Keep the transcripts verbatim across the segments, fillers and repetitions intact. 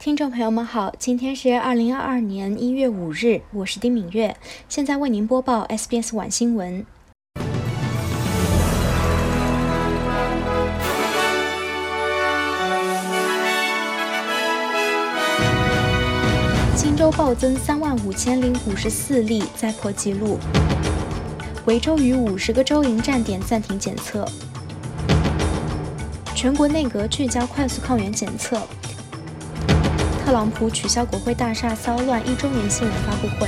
听众朋友们好，今天是二零二二年一月五日，我是丁敏月，现在为您播报 S B S 晚新闻。新州暴增三万五千零五十四例，再破纪录。维州逾五十个州营站点暂停检测。全国内阁聚焦快速抗原检测。特朗普取消国会大厦骚乱一周年新闻发布会。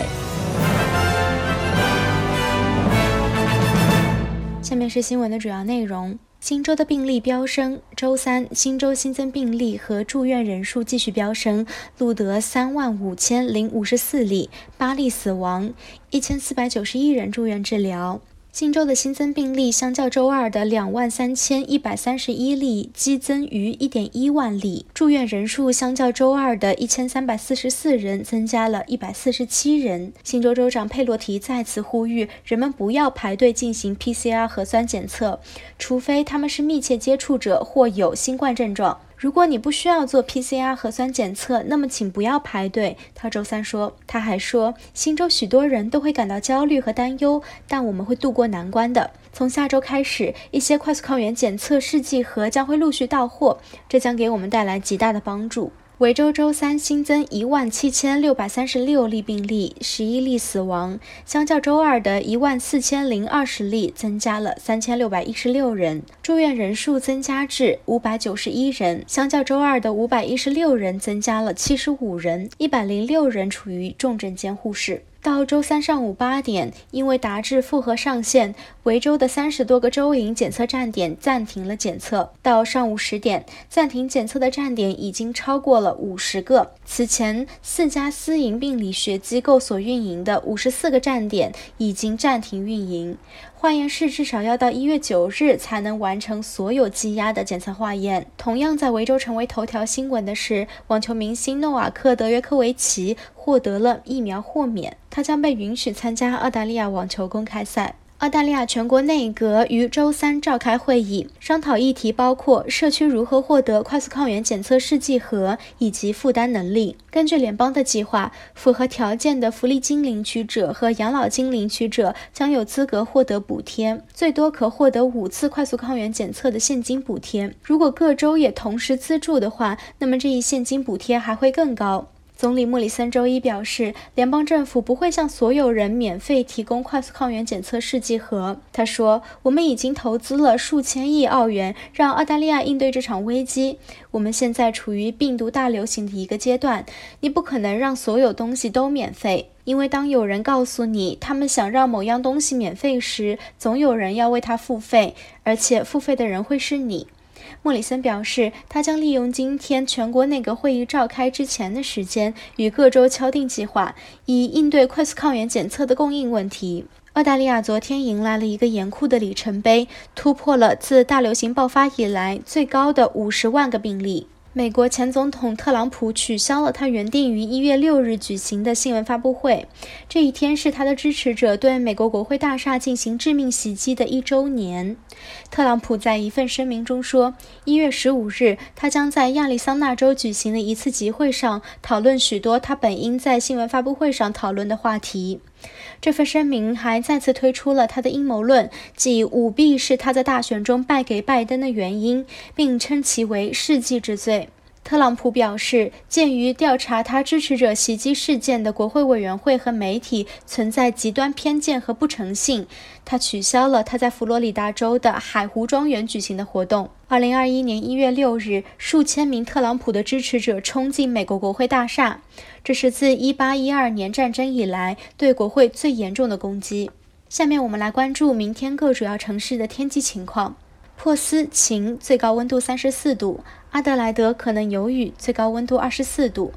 下面是新闻的主要内容。新州的病例飙升，周三新州新增病例和住院人数继续飙升，录得三万五千零五十四例，八例死亡，一千四百九十一人住院治疗。新州的新增病例相较周二的两万三千一百三十一例激增逾 一点一万例，住院人数相较周二的一千三百四十四人增加了一百四十七人。新州州长佩洛提再次呼吁人们不要排队进行 P C R 核酸检测，除非他们是密切接触者或有新冠症状。如果你不需要做 P C R 核酸检测，那么请不要排队，他周三说。他还说，新州许多人都会感到焦虑和担忧，但我们会度过难关的。从下周开始，一些快速抗原检测试剂盒将会陆续到货，这将给我们带来极大的帮助。维州周三新增一万七千六百三十六例病例，十一例死亡，相较周二的一万四千零二十例增加了三千六百一十六人，住院人数增加至五百九十一人，相较周二的五百一十六人增加了七十五人，一百零六人处于重症监护室。到周三上午八点，因为达至负荷上限，维州的三十多个州营检测站点暂停了检测。到上午十点，暂停检测的站点已经超过了五十个。此前，四家私营病理学机构所运营的五十四个站点已经暂停运营。化验室至少要到一月九日才能完成所有积压的检测化验。同样在维州成为头条新闻的是，网球明星诺瓦克·德约科维奇获得了疫苗豁免，他将被允许参加澳大利亚网球公开赛。澳大利亚全国内阁于周三召开会议，商讨议题包括社区如何获得快速抗原检测试剂盒以及负担能力。根据联邦的计划，符合条件的福利金领取者和养老金领取者将有资格获得补贴，最多可获得五次快速抗原检测的现金补贴。如果各州也同时资助的话，那么这一现金补贴还会更高。总理莫里森周一表示，联邦政府不会向所有人免费提供快速抗原检测试剂盒。他说，我们已经投资了数千亿澳元，让澳大利亚应对这场危机。我们现在处于病毒大流行的一个阶段，你不可能让所有东西都免费，因为当有人告诉你他们想让某样东西免费时，总有人要为它付费，而且付费的人会是你。莫里森表示，他将利用今天全国内阁会议召开之前的时间，与各州敲定计划，以应对快速抗原检测的供应问题。澳大利亚昨天迎来了一个严酷的里程碑，突破了自大流行爆发以来最高的五十万个病例。美国前总统特朗普取消了他原定于一月六日举行的新闻发布会，这一天是他的支持者对美国国会大厦进行致命袭击的一周年。特朗普在一份声明中说，一月十五日，他将在亚利桑那州举行的一次集会上讨论许多他本应在新闻发布会上讨论的话题。这份声明还再次推出了他的阴谋论，即舞弊是他在大选中败给拜登的原因，并称其为世纪之最。特朗普表示，鉴于调查他支持者袭击事件的国会委员会和媒体存在极端偏见和不诚信，他取消了他在佛罗里达州的海湖庄园举行的活动。二零二一年一月六日，数千名特朗普的支持者冲进美国国会大厦，这是自一八一二年战争以来对国会最严重的攻击。下面我们来关注明天各主要城市的天气情况。珀斯晴，最高温度三十四度；阿德莱德可能有雨，最高温度二十四度；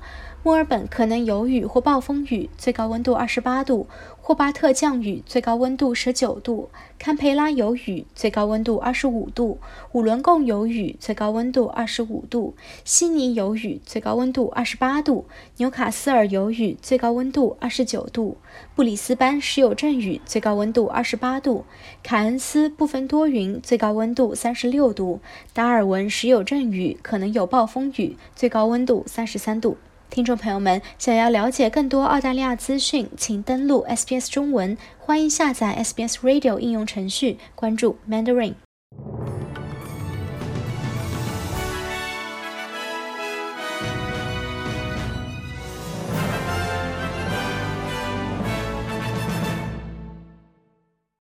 墨尔本可能有雨或暴风雨，最高温度二十八度；霍巴特降雨，最高温度十九度；堪培拉有雨，最高温度二十五度；五伦贡有雨，最高温度二十五度；悉尼有雨，最高温度二十八度；纽卡斯尔有雨，最高温度二十九度；布里斯班时有阵雨，最高温度二十八度；凯恩斯部分多云，最高温度三十六度；达尔文时有阵雨，可能有暴风雨，最高温度三十三度。听众朋友们，想要了解更多澳大利亚资讯，请登录 S B S 中文，欢迎下载 S B S Radio 应用程序，关注 Mandarin。